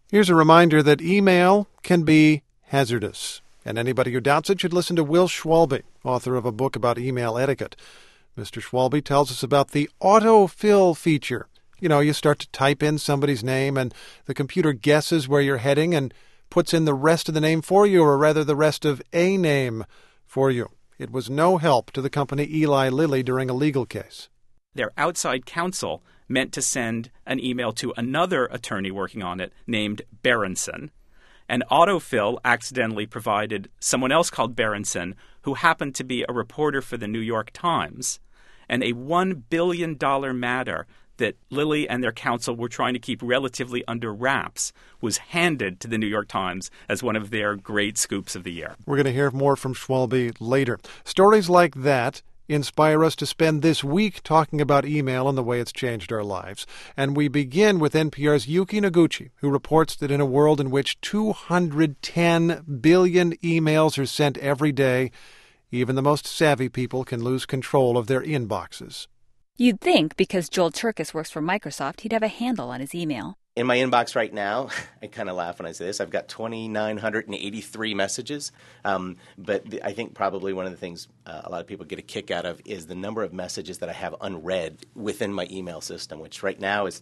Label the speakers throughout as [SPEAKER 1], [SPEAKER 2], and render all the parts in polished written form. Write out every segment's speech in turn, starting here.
[SPEAKER 1] Here's a reminder that email can be hazardous, and anybody who doubts it should listen to Will Schwalbe, author of a book about email etiquette. Mr. Schwalbe tells us about the autofill feature. You know, you start to type in somebody's name, and the computer guesses where you're heading and puts in the rest of the name for you, or rather the rest of a name for you. It was no help to the company Eli Lilly during a legal case.
[SPEAKER 2] Their outside counsel meant to send an email to another attorney working on it named Berenson. And autofill accidentally provided someone else called Berenson, who happened to be a reporter for the New York Times. And a $1 billion matter that Lilly and their counsel were trying to keep relatively under wraps was handed to the New York Times as one of their great scoops of the year.
[SPEAKER 1] We're going to hear more from Schwalbe later. Stories like that inspire us to spend this week talking about email and the way it's changed our lives. And we begin with NPR's Yuki Noguchi, who reports that in a world in which 210 billion emails are sent every day, even the most savvy people can lose control of their inboxes.
[SPEAKER 3] You'd think because Joel Cherkis works for Microsoft, he'd have a handle on his email.
[SPEAKER 4] In my inbox right now, I kind of laugh when I say this, I've got 2,983 messages. But I think probably one of the things a lot of people get a kick out of is the number of messages that I have unread within my email system, which right now is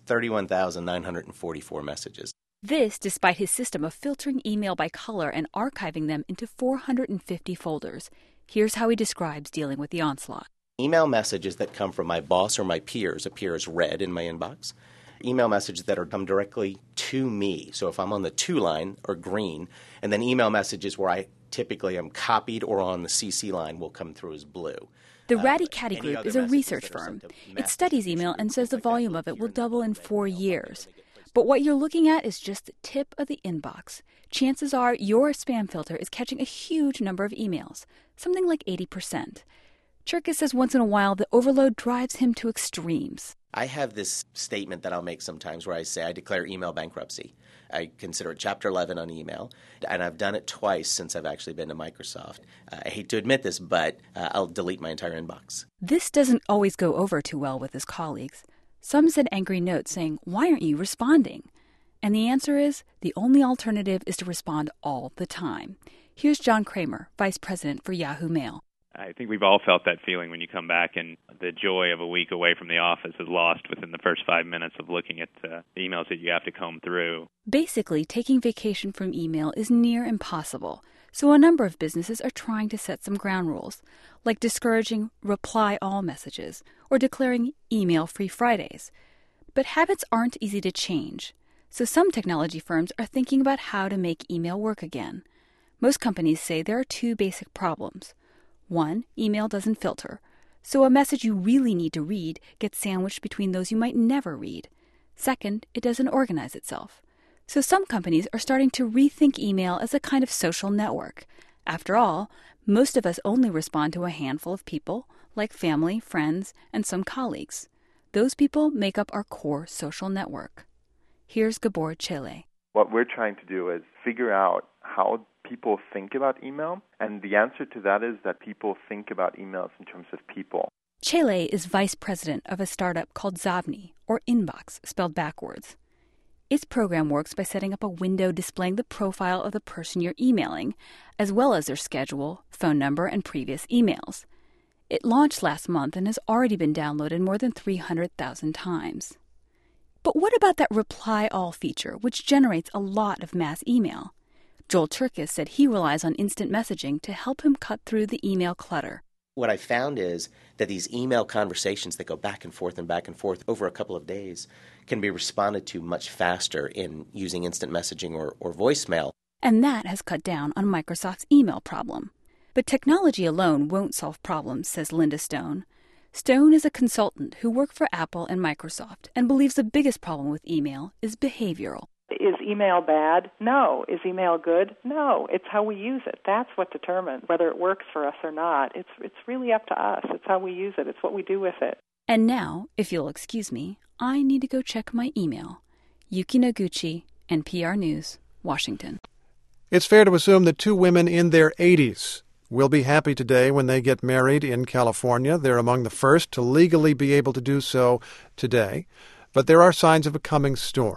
[SPEAKER 4] 31,944 messages.
[SPEAKER 3] This despite his system of filtering email by color and archiving them into 450 folders. Here's how he describes dealing with the onslaught.
[SPEAKER 4] Email messages that come from my boss or my peers appear as red in my inbox. Email messages that come directly to me, so if I'm on the to line or green, and then email messages where I typically am copied or on the CC line will come through as blue.
[SPEAKER 3] The Ratty Caddy Group is a research firm. It studies email and says the volume of it will double in 4 years. But what you're looking at is just the tip of the inbox. Chances are your spam filter is catching a huge number of emails, something like 80%. Cherkis says once in a while the overload drives him to extremes.
[SPEAKER 4] I have this statement that I'll make sometimes where I say I declare email bankruptcy. I consider it Chapter 11 on email, and I've done it twice since I've actually been to Microsoft. I hate to admit this, but I'll delete my entire inbox.
[SPEAKER 3] This doesn't always go over too well with his colleagues. Some send angry notes saying, "Why aren't you responding?" And the answer is, the only alternative is to respond all the time. Here's John Kramer, Vice President for Yahoo Mail.
[SPEAKER 5] I think we've all felt that feeling when you come back and the joy of a week away from the office is lost within the first 5 minutes of looking at the emails that you have to comb through.
[SPEAKER 3] Basically, taking vacation from email is near impossible, so a number of businesses are trying to set some ground rules, like discouraging reply-all messages or declaring email-free Fridays. But habits aren't easy to change, so some technology firms are thinking about how to make email work again. Most companies say there are two basic problems. One, email doesn't filter, so a message you really need to read gets sandwiched between those you might never read. Second, it doesn't organize itself. So some companies are starting to rethink email as a kind of social network. After all, most of us only respond to a handful of people, like family, friends, and some colleagues. Those people make up our core social network. Here's Gabor Chele.
[SPEAKER 6] What we're trying to do is figure out how people think about email, and the answer to that is that people think about emails in terms of people.
[SPEAKER 3] Chele is vice president of a startup called Zavni, or Inbox, spelled backwards. Its program works by setting up a window displaying the profile of the person you're emailing, as well as their schedule, phone number, and previous emails. It launched last month and has already been downloaded more than 300,000 times. But what about that reply all feature, which generates a lot of mass email? Joel Cherkis said he relies on instant messaging to help him cut through the email clutter.
[SPEAKER 4] What I found is that these email conversations that go back and forth over a couple of days can be responded to much faster in using instant messaging or voicemail.
[SPEAKER 3] And that has cut down on Microsoft's email problem. But technology alone won't solve problems, says Linda Stone. Stone is a consultant who worked for Apple and Microsoft and believes the biggest problem with email is behavioral.
[SPEAKER 7] Is email bad? No. Is email good? No. It's how we use it. That's what determines whether it works for us or not. It's really up to us. It's how we use it. It's what we do with it.
[SPEAKER 3] And now, if you'll excuse me, I need to go check my email. Yuki Noguchi, NPR News, Washington.
[SPEAKER 1] It's fair to assume that two women in their 80s will be happy today when they get married in California. They're among the first to legally be able to do so today. But there are signs of a coming storm.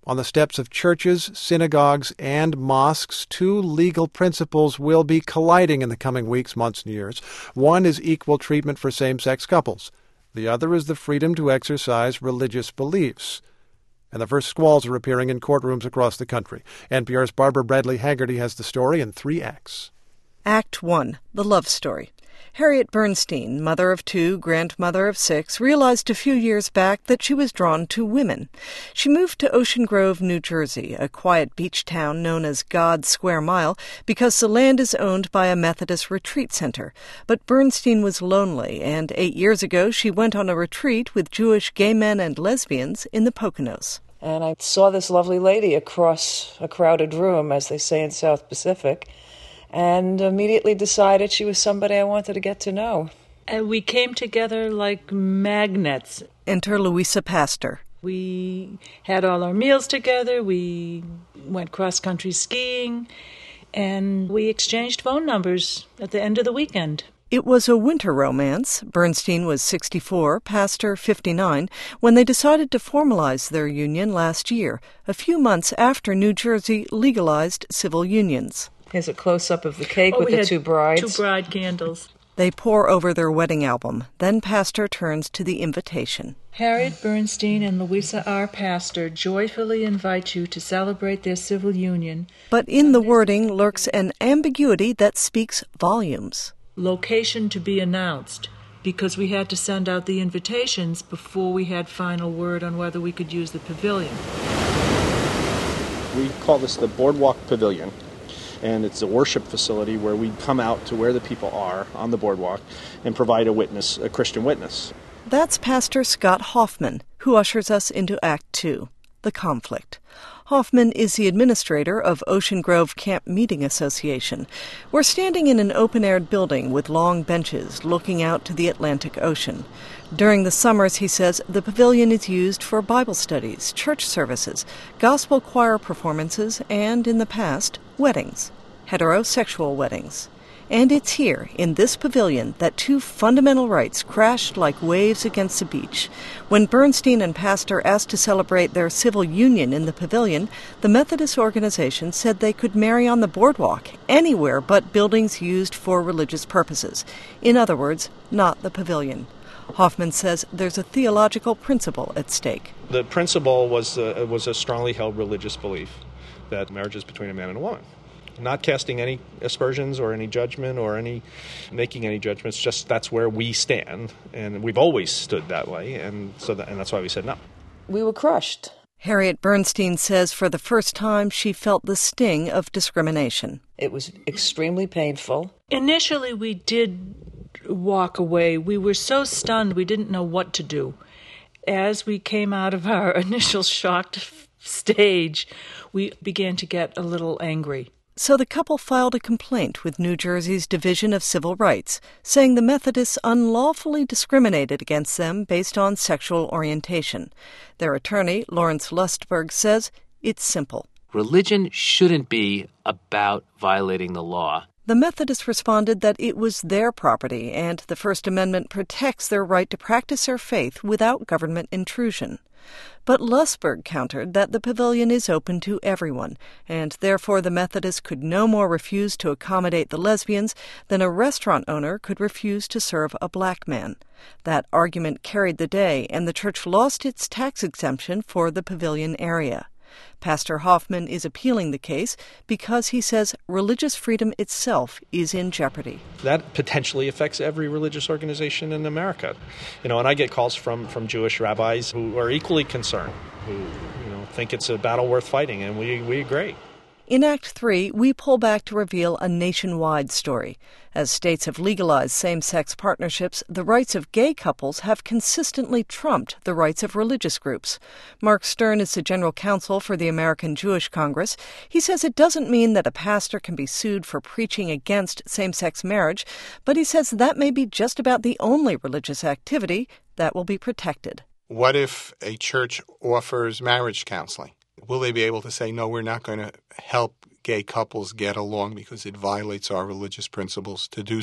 [SPEAKER 1] On the steps of churches, synagogues, and mosques, two legal principles will be colliding in the coming weeks, months, and years. One is equal treatment for same-sex couples. The other is the freedom to exercise religious beliefs. And the first squalls are appearing in courtrooms across the country. NPR's Barbara Bradley Haggerty has the story in 3 acts.
[SPEAKER 8] Act 1, The Love Story. Harriet Bernstein, mother of 2, grandmother of 6, realized a few years back that she was drawn to women. She moved to Ocean Grove, New Jersey, a quiet beach town known as God's Square Mile, because the land is owned by a Methodist retreat center. But Bernstein was lonely, and 8 years ago she went on a retreat with Jewish gay men and lesbians in the Poconos.
[SPEAKER 9] And I saw this lovely lady across a crowded room, as they say in South Pacific, and immediately decided she was somebody I wanted to get to know.
[SPEAKER 10] And we came together like magnets.
[SPEAKER 8] Enter Louisa Pastor.
[SPEAKER 10] We had all our meals together, we went cross-country skiing, and we exchanged phone numbers at the end of the weekend.
[SPEAKER 8] It was a winter romance. Bernstein was 64, Pastor 59, when they decided to formalize their union last year, a few months after New Jersey legalized civil unions.
[SPEAKER 9] Here's a close-up of the cake with the 2 brides.
[SPEAKER 10] 2 bride candles.
[SPEAKER 8] They pour over their wedding album. Then Pastor turns to the invitation.
[SPEAKER 10] Harriet Bernstein and Louisa R. Pastor joyfully invite you to celebrate their civil union.
[SPEAKER 8] But in the wording lurks an ambiguity that speaks volumes.
[SPEAKER 10] Location to be announced, because we had to send out the invitations before we had final word on whether we could use the pavilion.
[SPEAKER 11] We call this the Boardwalk Pavilion. And it's a worship facility where we come out to where the people are on the boardwalk and provide a witness, a Christian witness.
[SPEAKER 8] That's Pastor Scott Hoffman, who ushers us into Act 2, the conflict. Hoffman is the administrator of Ocean Grove Camp Meeting Association. We're standing in an open-air building with long benches looking out to the Atlantic Ocean. During the summers, he says, the pavilion is used for Bible studies, church services, gospel choir performances, and, in the past, weddings, heterosexual weddings. And it's here, in this pavilion, that 2 fundamental rights crashed like waves against the beach. When Bernstein and Pastor asked to celebrate their civil union in the pavilion, the Methodist organization said they could marry on the boardwalk, anywhere but buildings used for religious purposes. In other words, not the pavilion. Hoffman says there's a theological principle at stake.
[SPEAKER 11] The principle was a strongly held religious belief that marriage is between a man and a woman. Not casting any aspersions or any judgment or making any judgments, just that's where we stand. And we've always stood that way, and that's why we said no.
[SPEAKER 9] We were crushed.
[SPEAKER 8] Harriet Bernstein says for the first time she felt the sting of discrimination.
[SPEAKER 9] It was extremely painful.
[SPEAKER 10] Initially, we did walk away. We were so stunned we didn't know what to do. As we came out of our initial shocked stage, we began to get a little angry.
[SPEAKER 8] So the couple filed a complaint with New Jersey's Division of Civil Rights, saying the Methodists unlawfully discriminated against them based on sexual orientation. Their attorney, Lawrence Lustberg, says it's simple.
[SPEAKER 12] Religion shouldn't be about violating the law.
[SPEAKER 8] The Methodists responded that it was their property and the First Amendment protects their right to practice their faith without government intrusion. But Lustberg countered that the pavilion is open to everyone, and therefore the Methodists could no more refuse to accommodate the lesbians than a restaurant owner could refuse to serve a black man. That argument carried the day, and the church lost its tax exemption for the pavilion area. Pastor Hoffman is appealing the case because he says religious freedom itself is in jeopardy.
[SPEAKER 11] That potentially affects every religious organization in America. And I get calls from Jewish rabbis who are equally concerned, who think it's a battle worth fighting, and we agree.
[SPEAKER 8] In Act 3, we pull back to reveal a nationwide story. As states have legalized same-sex partnerships, the rights of gay couples have consistently trumped the rights of religious groups. Mark Stern is the general counsel for the American Jewish Congress. He says it doesn't mean that a pastor can be sued for preaching against same-sex marriage, but he says that may be just about the only religious activity that will be protected.
[SPEAKER 13] What if a church offers marriage counseling? Will they be able to say, no, we're not going to help gay couples get along because it violates our religious principles to do so?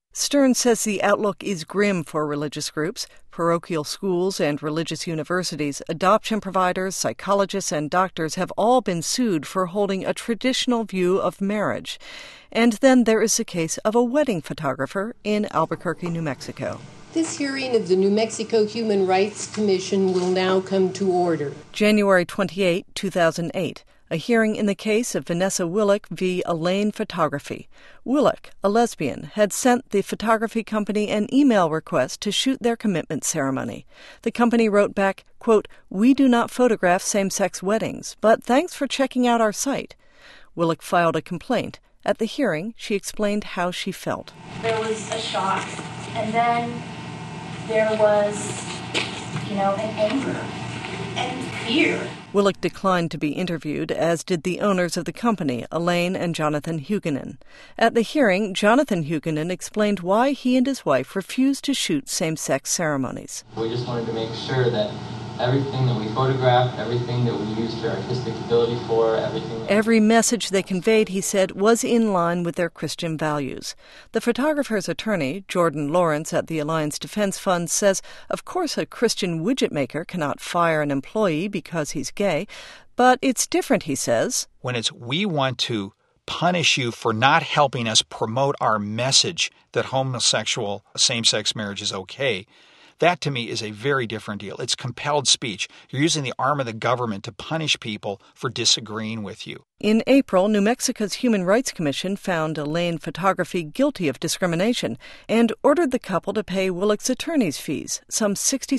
[SPEAKER 8] Stern says the outlook is grim for religious groups, parochial schools and religious universities. Adoption providers, psychologists, and doctors have all been sued for holding a traditional view of marriage. And then there is the case of a wedding photographer in Albuquerque, New Mexico.
[SPEAKER 14] This hearing of the New Mexico Human Rights Commission will now come to order.
[SPEAKER 8] January 28, 2008. A hearing in the case of Vanessa Willick v. Elaine Photography. Willick, a lesbian, had sent the photography company an email request to shoot their commitment ceremony. The company wrote back, quote, "We do not photograph same-sex weddings, but thanks for checking out our site." Willick filed a complaint. At the hearing, she explained how she felt.
[SPEAKER 15] There was a shock, and then there was, an anger and fear.
[SPEAKER 8] Willick declined to be interviewed, as did the owners of the company, Elaine and Jonathan Huguenin. At the hearing, Jonathan Huguenin explained why he and his wife refused to shoot same-sex ceremonies.
[SPEAKER 16] We just wanted to make sure that everything that we photographed, everything that we used our artistic ability for,
[SPEAKER 8] Every message they conveyed, he said, was in line with their Christian values. The photographer's attorney, Jordan Lawrence at the Alliance Defense Fund, says, of course a Christian widget maker cannot fire an employee because he's gay, but it's different, he says.
[SPEAKER 17] When it's we want to punish you for not helping us promote our message that homosexual same-sex marriage is okay, that, to me, is a very different deal. It's compelled speech. You're using the arm of the government to punish people for disagreeing with you.
[SPEAKER 8] In April, New Mexico's Human Rights Commission found Elaine Photography guilty of discrimination and ordered the couple to pay Willick's attorney's fees, some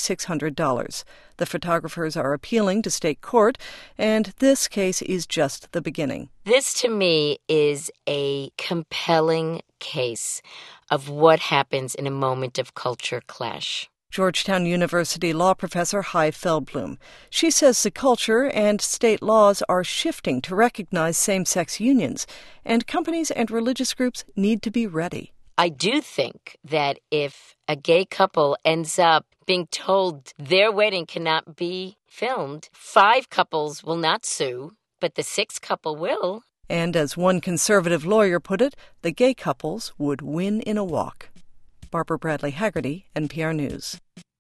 [SPEAKER 8] $6,600. The photographers are appealing to state court, and this case is just the beginning.
[SPEAKER 18] This, to me, is a compelling case of what happens in a moment of culture clash.
[SPEAKER 8] Georgetown University law professor Hy Feldblum. She says the culture and state laws are shifting to recognize same-sex unions, and companies and religious groups need to be ready.
[SPEAKER 18] I do think that if a gay couple ends up being told their wedding cannot be filmed, 5 couples will not sue, but the 6th couple will.
[SPEAKER 8] And as one conservative lawyer put it, the gay couples would win in a walk. Barbara Bradley Haggerty, NPR News.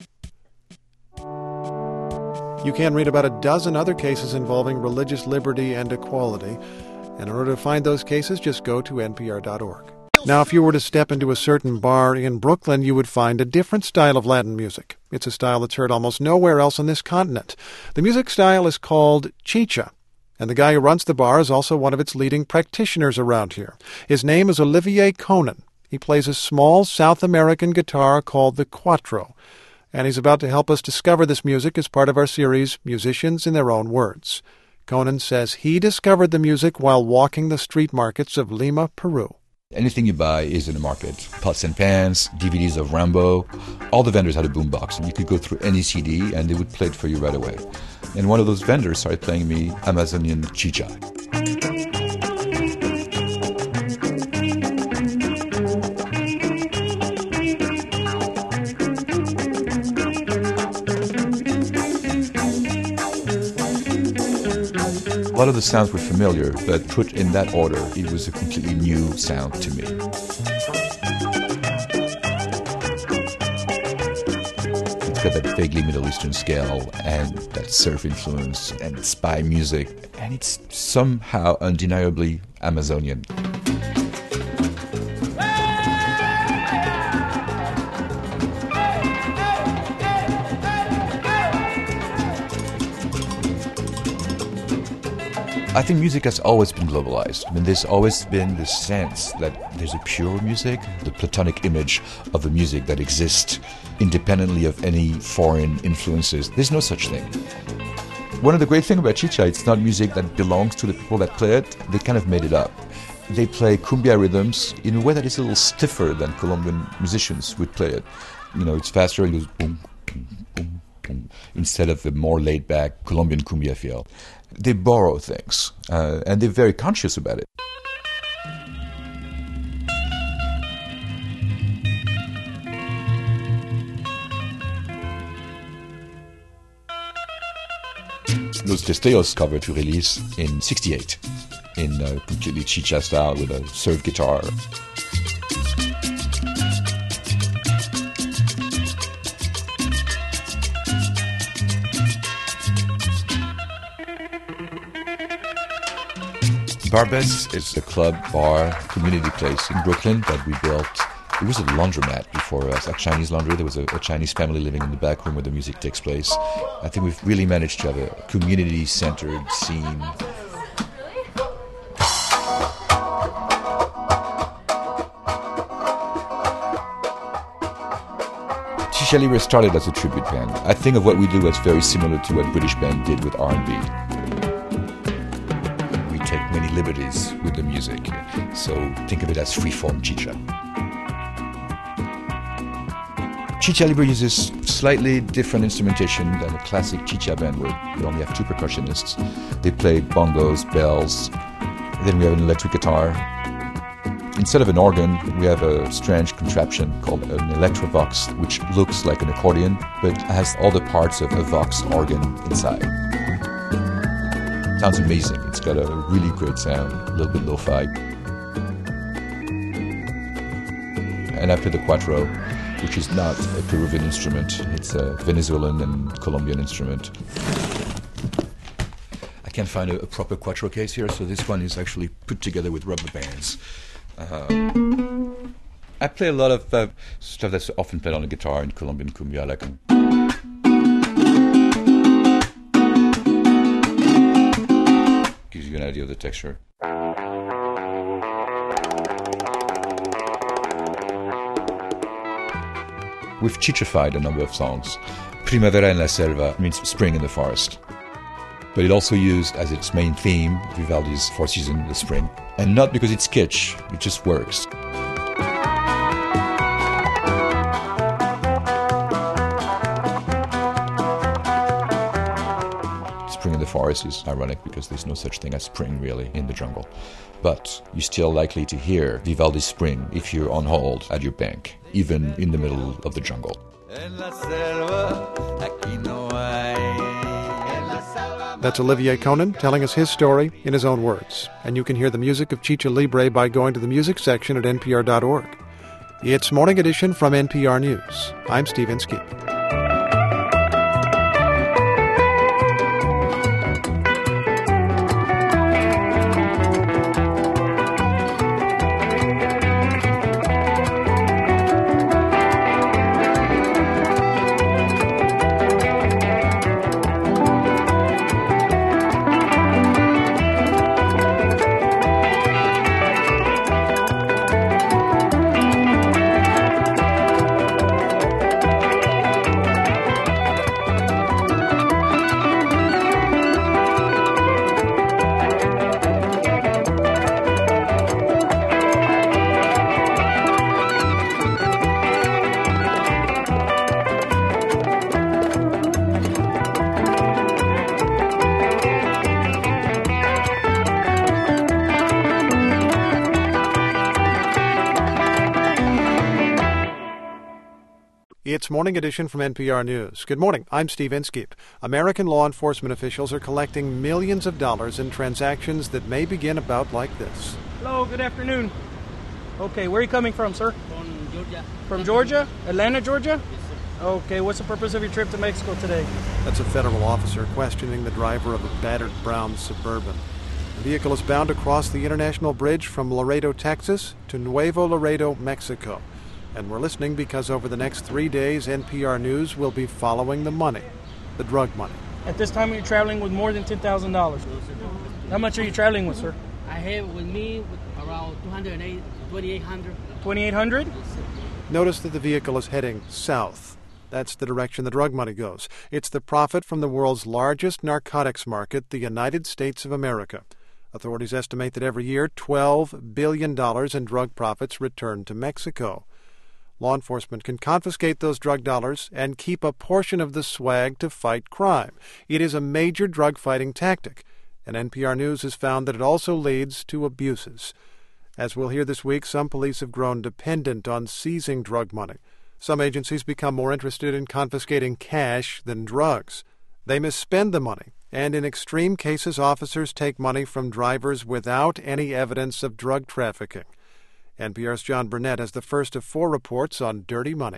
[SPEAKER 1] You can read about a dozen other cases involving religious liberty and equality. And in order to find those cases, just go to npr.org. Now, if you were to step into a certain bar in Brooklyn, you would find a different style of Latin music. It's a style that's heard almost nowhere else on this continent. The music style is called chicha. And the guy who runs the bar is also one of its leading practitioners around here. His name is Olivier Conan. He plays a small South American guitar called the cuatro, and he's about to help us discover this music as part of our series, Musicians in Their Own Words. Conan says he discovered the music while walking the street markets of Lima, Peru.
[SPEAKER 19] Anything you buy is in the market. Pots and pans, DVDs of Rambo. All the vendors had a boombox, and you could go through any CD, and they would play it for you right away. And one of those vendors started playing me Amazonian chicha. A lot of the sounds were familiar, but put in that order, it was a completely new sound to me. It's got that vaguely Middle Eastern scale and that surf influence and spy music, and it's somehow undeniably Amazonian. I think music has always been globalized. I mean, there's always been this sense that there's a pure music, the platonic image of a music that exists independently of any foreign influences. There's no such thing. One of the great things about chicha, it's not music that belongs to the people that play it. They kind of made it up. They play cumbia rhythms in a way that is a little stiffer than Colombian musicians would play it. You know, it's faster, it goes boom, boom, boom, boom, instead of the more laid-back Colombian cumbia feel. They borrow things, and they're very conscious about it. Los Destellos cover to release in '68 in a completely chicha style with a surf guitar. Barbès is a club, bar, community place in Brooklyn that we built. It was a laundromat before us, a Chinese laundry. There was a Chinese family living in the back room where the music takes place. I think we've really managed to have a community-centered scene. Chicha Libre started as a tribute band. I think of what we do as very similar to what British band did with R&B. We take many liberties with the music, so think of it as freeform chicha. Chicha Libre uses slightly different instrumentation than a classic chicha band would. We only have two percussionists. They play bongos, bells. Then we have an electric guitar. Instead of an organ, we have a strange contraption called an electrovox, which looks like an accordion, but has all the parts of a vox organ inside. Sounds amazing. It's got a really great sound, a little bit lo-fi. And I play the cuatro, which is not a Peruvian instrument. It's a Venezuelan and Colombian instrument. I can't find a proper cuatro case here, so this one is actually put together with rubber bands. I play a lot of stuff that's often played on the guitar in Colombian cumbia, like gives you an idea of the texture. We've chichified a number of songs. Primavera en la Selva means spring in the forest. But it also used as its main theme Vivaldi's Four Seasons, the spring. And not because it's kitsch, it just works. Spring in the forest is ironic because there's no such thing as spring really in the jungle. But you're still likely to hear Vivaldi's Spring if you're on hold at your bank, even in the middle of the jungle.
[SPEAKER 1] That's Olivier Conan telling us his story in his own words. And you can hear the music of Chicha Libre by going to the music section at npr.org. It's Morning Edition from NPR News. I'm Steve Inskeep. It's Morning Edition from NPR News. Good morning. I'm Steve Inskeep. American law enforcement officials are collecting millions of dollars in transactions that may begin about like this.
[SPEAKER 20] Hello, good afternoon. Okay, where are you coming from, sir? From Georgia. From Georgia? Atlanta, Georgia? Yes, sir. Okay, what's the purpose of your trip to Mexico today?
[SPEAKER 1] That's a federal officer questioning the driver of a battered brown Suburban. The vehicle is bound to cross the international bridge from Laredo, Texas to Nuevo Laredo, Mexico. And we're listening because over the next 3 days, NPR News will be following the money, the drug money.
[SPEAKER 20] At this time, you're traveling with more than $10,000. How much are you traveling with, sir?
[SPEAKER 21] I have with me around $2,800.
[SPEAKER 20] $2,800?
[SPEAKER 21] Yes, sir.
[SPEAKER 1] Notice that the vehicle is heading south. That's the direction the drug money goes. It's the profit from the world's largest narcotics market, the United States of America. Authorities estimate that every year, $12 billion in drug profits return to Mexico. Law enforcement can confiscate those drug dollars and keep a portion of the swag to fight crime. It is a major drug-fighting tactic, and NPR News has found that it also leads to abuses. As we'll hear this week, some police have grown dependent on seizing drug money. Some agencies become more interested in confiscating cash than drugs. They misspend the money, and in extreme cases, officers take money from drivers without any evidence of drug trafficking. NPR's John Burnett has the first of 4 reports on dirty money.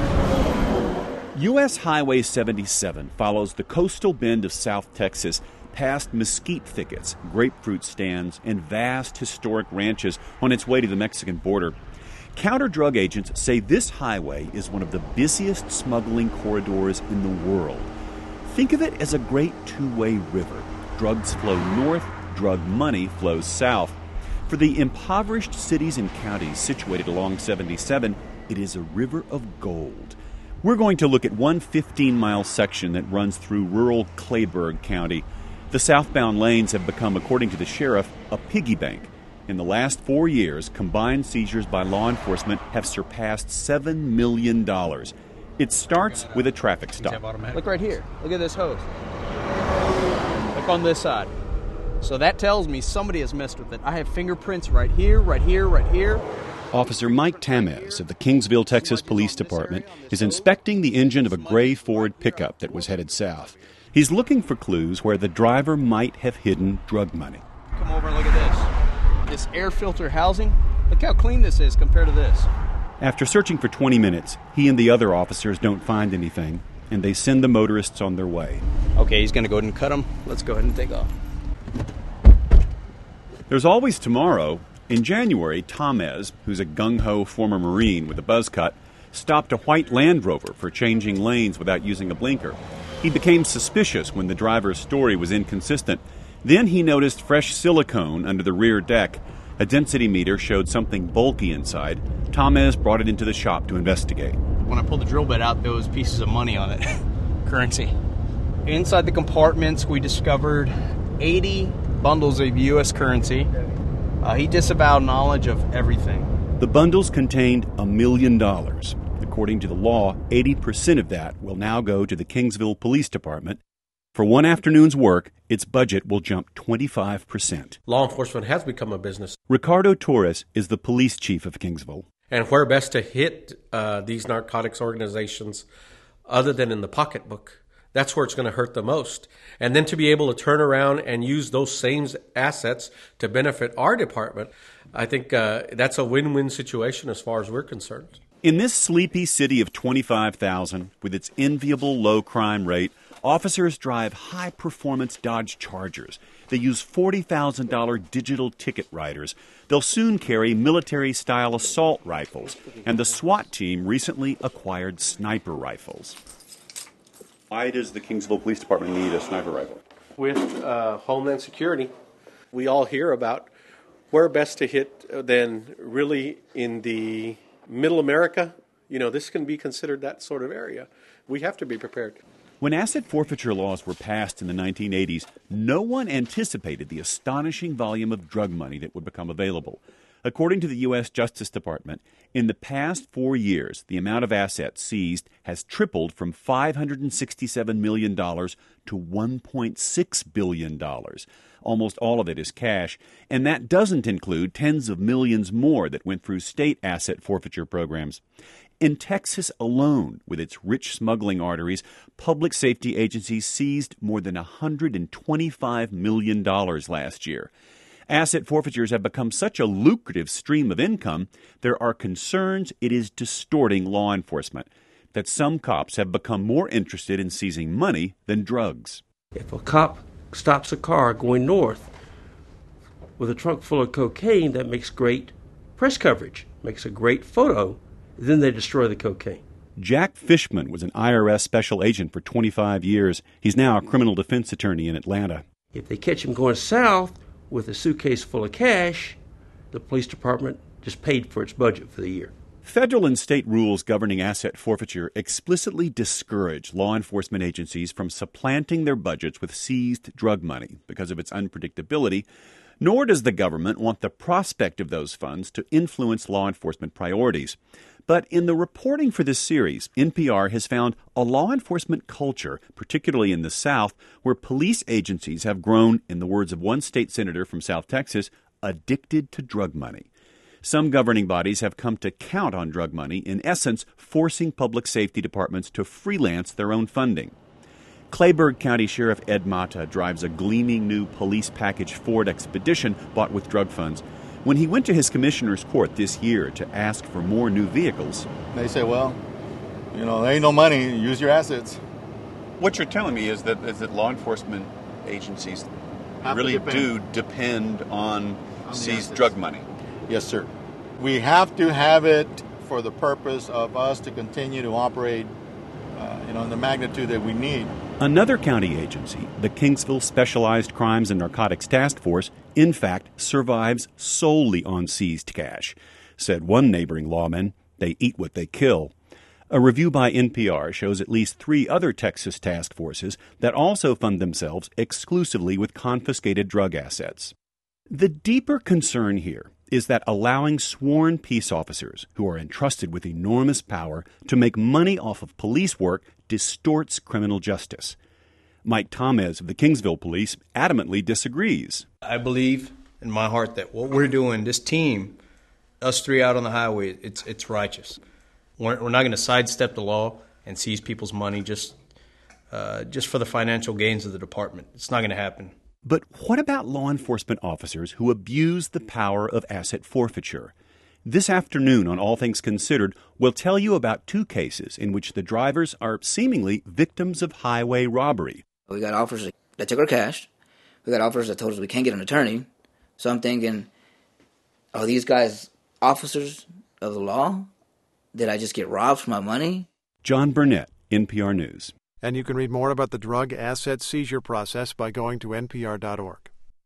[SPEAKER 22] U.S. Highway 77 follows the coastal bend of South Texas
[SPEAKER 2] past mesquite thickets, grapefruit stands, and vast historic ranches on its way to the Mexican border. Counter-drug agents say this highway is one of the busiest smuggling corridors in the world. Think of it as a great two-way river. Drugs flow north, drug money flows south. For the impoverished cities and counties situated along 77, it is a river of gold. We're going to look at one 15-mile section that runs through rural Clayburgh County. The southbound lanes have become, according to the sheriff, a piggy bank. In the last 4 years, combined seizures by law enforcement have surpassed $7 million. It starts with a traffic stop.
[SPEAKER 20] Look right here. Look at this hose. Look on this side. So that tells me somebody has messed with it. I have fingerprints right here, right here, right here.
[SPEAKER 2] Officer Mike Tamez of the Kingsville, Texas Police Department is inspecting the engine of a gray Ford pickup that was headed south. He's looking for clues where the driver might have hidden drug money.
[SPEAKER 20] Come over and look at this. This air filter housing. Look how clean this is compared to this.
[SPEAKER 2] After searching for 20 minutes, he and the other officers don't find anything, and they send the motorists on their way.
[SPEAKER 20] Okay, he's going to go ahead and cut them. Let's go ahead and take off.
[SPEAKER 2] There's always tomorrow. In January, Tamez, who's a gung-ho former Marine with a buzz cut, stopped a white Land Rover for changing lanes without using a blinker. He became suspicious when the driver's story was inconsistent. Then he noticed fresh silicone under the rear deck. A density meter showed something bulky inside. Tamez brought it into the shop to investigate.
[SPEAKER 20] When I pulled the drill bit out, there was pieces of money on it. Currency. Inside the compartments, we discovered 80 bundles of U.S. currency. He disavowed knowledge of everything.
[SPEAKER 2] The bundles contained $1 million. According to the law, 80% of that will now go to the Kingsville Police Department. For one afternoon's work, its budget will jump 25%.
[SPEAKER 22] Law enforcement has become a business.
[SPEAKER 2] Ricardo Torres is the police chief of Kingsville.
[SPEAKER 22] And where best to hit these narcotics organizations other than in the pocketbook? That's where it's going to hurt the most. And then to be able to turn around and use those same assets to benefit our department, I think that's a win-win situation as far as we're concerned.
[SPEAKER 2] In this sleepy city of 25,000, with its enviable low crime rate, officers drive high-performance Dodge Chargers. They use $40,000 digital ticket writers. They'll soon carry military-style assault rifles. And the SWAT team recently acquired sniper rifles. Why does the Kingsville Police Department need a sniper rifle?
[SPEAKER 22] With Homeland Security, we all hear about where best to hit than really in the Middle America. You know, this can be considered that sort of area. We have to be prepared.
[SPEAKER 2] When asset forfeiture laws were passed in the 1980s, no one anticipated the astonishing volume of drug money that would become available. According to the U.S. Justice Department, in the past 4 years, the amount of assets seized has tripled from $567 million to $1.6 billion. Almost all of it is cash, and that doesn't include tens of millions more that went through state asset forfeiture programs. In Texas alone, with its rich smuggling arteries, public safety agencies seized more than $125 million last year. Asset forfeitures have become such a lucrative stream of income, there are concerns it is distorting law enforcement, that some cops have become more interested in seizing money than drugs.
[SPEAKER 23] If a cop stops a car going north with a trunk full of cocaine, that makes great press coverage, makes a great photo. Then they destroy the cocaine.
[SPEAKER 2] Jack Fishman was an IRS special agent for 25 years. He's now a criminal defense attorney in Atlanta.
[SPEAKER 23] If they catch him going south with a suitcase full of cash, the police department just paid for its budget for the year.
[SPEAKER 2] Federal and state rules governing asset forfeiture explicitly discourage law enforcement agencies from supplanting their budgets with seized drug money because of its unpredictability, nor does the government want the prospect of those funds to influence law enforcement priorities. But in the reporting for this series, NPR has found a law enforcement culture, particularly in the South, where police agencies have grown, in the words of one state senator from South Texas, addicted to drug money. Some governing bodies have come to count on drug money, in essence, forcing public safety departments to freelance their own funding. Clayburgh County Sheriff Ed Mata drives a gleaming new police package Ford Expedition bought with drug funds. When he went to his commissioner's court this year to ask for more new vehicles,
[SPEAKER 24] they say, well, there ain't no money, use your assets.
[SPEAKER 2] What you're telling me is that law enforcement agencies
[SPEAKER 4] Have
[SPEAKER 2] really
[SPEAKER 4] to depend.
[SPEAKER 2] do depend on
[SPEAKER 4] the
[SPEAKER 2] seized
[SPEAKER 4] assets.
[SPEAKER 2] drug money.
[SPEAKER 4] Yes, sir. We have to have it for the purpose of us to continue to operate, in the magnitude that we need.
[SPEAKER 2] Another county agency, the Kingsville Specialized Crimes and Narcotics Task Force, in fact, survives solely on seized cash. Said one neighboring lawman, they eat what they kill. A review by NPR shows at least 3 other Texas task forces that also fund themselves exclusively with confiscated drug assets. The deeper concern here is that allowing sworn peace officers who are entrusted with enormous power to make money off of police work distorts criminal justice. Mike Tomez of the Kingsville Police adamantly disagrees.
[SPEAKER 20] I believe in my heart that what we're doing, this team, us 3 out on the highway, it's righteous. We're not going to sidestep the law and seize people's money just for the financial gains of the department. It's not going to happen.
[SPEAKER 2] But what about law enforcement officers who abuse the power of asset forfeiture? This afternoon on All Things Considered, we'll tell you about 2 cases in which the drivers are seemingly victims of highway robbery.
[SPEAKER 5] We got officers that took our cash. We got officers that told us we can't get an attorney. So I'm thinking, are these guys officers of the law? Did I just get robbed for my money?
[SPEAKER 2] John Burnett, NPR News.
[SPEAKER 1] And you can read more about the drug asset seizure process by going to npr.org.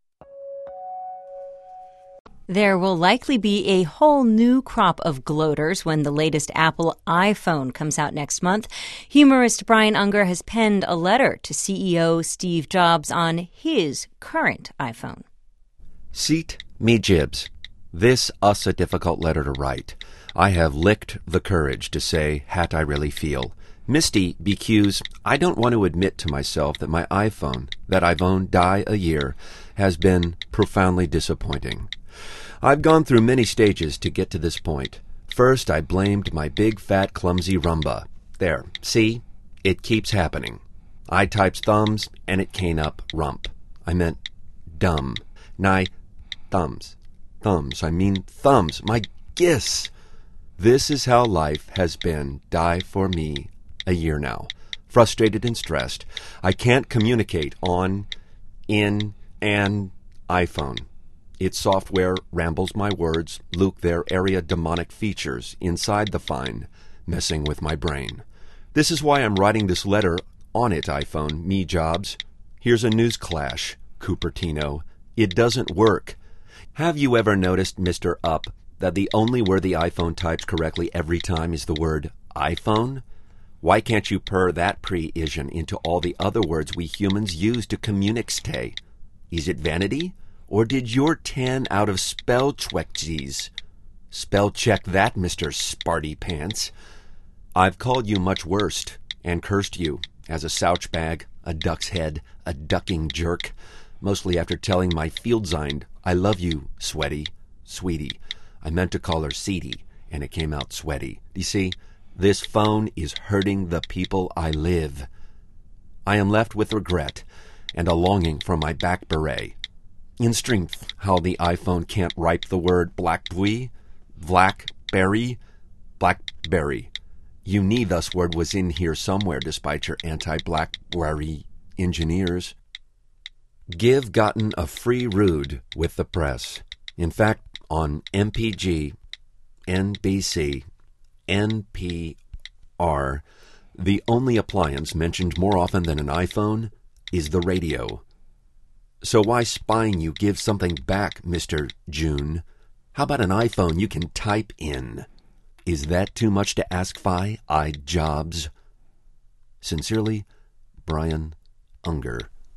[SPEAKER 6] There will likely be a whole new crop of gloaters when the latest Apple iPhone comes out next month. Humorist Brian Unger has penned a letter to CEO Steve Jobs on his current iPhone.
[SPEAKER 24] Seat me jibs. This us a difficult letter to write. I have licked the courage to say hat I really feel. Misty BQs, I don't want to admit to myself that my iPhone, that I've owned a year, has been profoundly disappointing. I've gone through many stages to get to this point. First, I blamed my big, fat, clumsy Rumba. There, see? It keeps happening. I types thumbs, and it came up rump. I meant dumb. Nigh, thumbs. Thumbs, I mean thumbs. My giss. This is how life has been, for me, a year now. Frustrated and stressed. I can't communicate on, in, and iPhone. Its software rambles my words, luke their area demonic features inside the fine, messing with my brain. This is why I'm writing this letter on it, iPhone, me Jobs. Here's a news clash, Cupertino. It doesn't work. Have you ever noticed, Mr. Up, that the only word the iPhone types correctly every time is the word iPhone? Why can't you purr that pre-ision into all the other words we humans use to communicate? Is it vanity? Or did your 10 out of spell check spell check that, Mr. Sparty Pants? I've called you much worst and cursed you as a slouch bag, a duck's head, a ducking jerk, mostly after telling my Fieldzind, I love you, sweaty, sweetie. I meant to call her Seedy, and it came out sweaty. You see, this phone is hurting the people I live. I am left with regret and a longing for my back beret. In strength, how the iPhone can't write the word blackberry. You need thus word was in here somewhere despite your anti-blackberry engineers. Give gotten a free rude with the press. In fact, on MPG, NBC, NPR, the only appliance mentioned more often than an iPhone is the radio. So why spying you give something back, Mr. June? How about an iPhone you can type in? Is that too much to ask I Jobs? Sincerely, Brian Unger.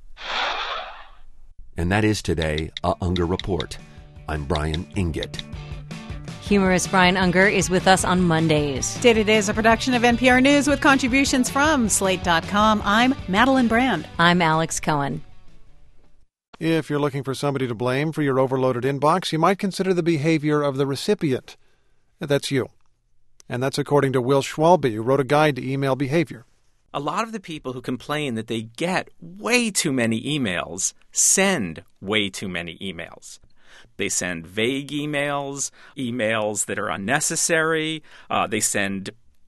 [SPEAKER 24] And that is today a Unger Report. I'm Brian Inget.
[SPEAKER 6] Humorist Brian Unger is with us on Mondays.
[SPEAKER 25] Day to Day is a production of NPR News with contributions from Slate.com. I'm Madeline Brand.
[SPEAKER 6] I'm Alex Cohen.
[SPEAKER 1] If you're looking for somebody to blame for your overloaded inbox, you might consider the behavior of the recipient. That's you. And that's according to Will Schwalbe, who wrote a guide to email behavior.
[SPEAKER 26] A lot of the people who complain that they get way too many emails send way too many emails. They send vague emails, emails that are unnecessary. They send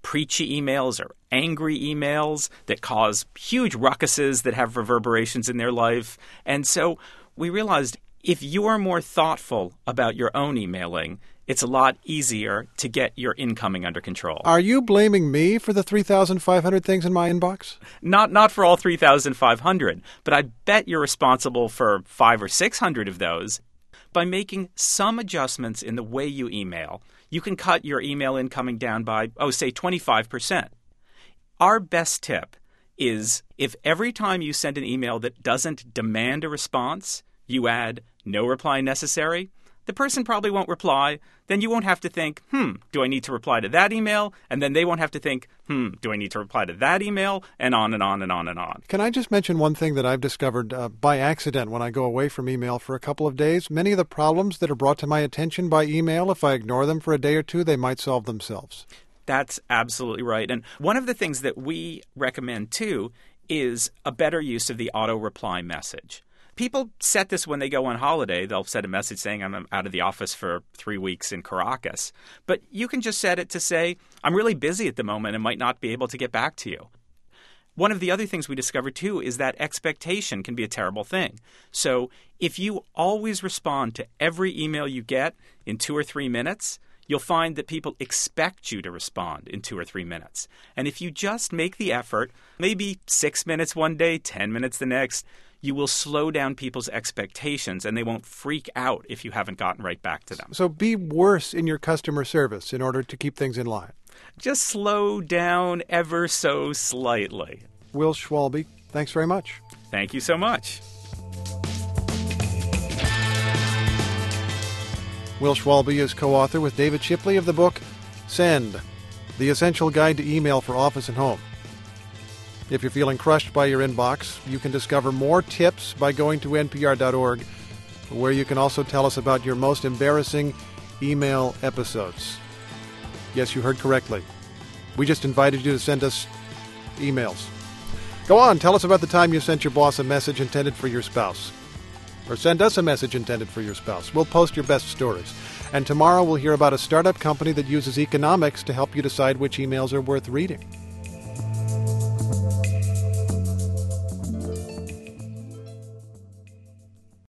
[SPEAKER 26] preachy emails or angry emails that cause huge ruckuses that have reverberations in their life. And so we realized if you are more thoughtful about your own emailing, it's a lot easier to get your incoming under control.
[SPEAKER 1] Are you blaming me for the 3,500 things in my inbox?
[SPEAKER 26] Not for all 3,500, but I bet you're responsible for 500 or 600 of those. By making some adjustments in the way you email, you can cut your email incoming down by, say 25%. Our best tip is if every time you send an email that doesn't demand a response, you add no reply necessary, the person probably won't reply. Then you won't have to think, do I need to reply to that email? And then they won't have to think, do I need to reply to that email? And on and on and on and on.
[SPEAKER 1] Can I just mention one thing that I've discovered by accident when I go away from email for a couple of days? Many of the problems that are brought to my attention by email, if I ignore them for a day or two, they might solve themselves.
[SPEAKER 26] That's absolutely right. And one of the things that we recommend, too, is a better use of the auto-reply message. People set this when they go on holiday. They'll set a message saying, I'm out of the office for 3 weeks in Caracas. But you can just set it to say, I'm really busy at the moment and might not be able to get back to you. One of the other things we discovered, too, is that expectation can be a terrible thing. So if you always respond to every email you get in 2 or 3 minutes, you'll find that people expect you to respond in 2 or 3 minutes. And if you just make the effort, maybe 6 minutes one day, 10 minutes the next, you will slow down people's expectations and they won't freak out if you haven't gotten right back to them.
[SPEAKER 1] So be worse in your customer service in order to keep things in line.
[SPEAKER 26] Just slow down ever so slightly.
[SPEAKER 1] Will Schwalbe, thanks very much.
[SPEAKER 26] Thank you so much.
[SPEAKER 1] Will Schwalbe is co-author with David Shipley of the book Send, The Essential Guide to Email for Office and Home. If you're feeling crushed by your inbox, you can discover more tips by going to npr.org, where you can also tell us about your most embarrassing email episodes. Yes, you heard correctly. We just invited you to send us emails. Go on, tell us about the time you sent your boss a message intended for your spouse. Or send us a message intended for your spouse. We'll post your best stories. And tomorrow we'll hear about a startup company that uses economics to help you decide which emails are worth reading.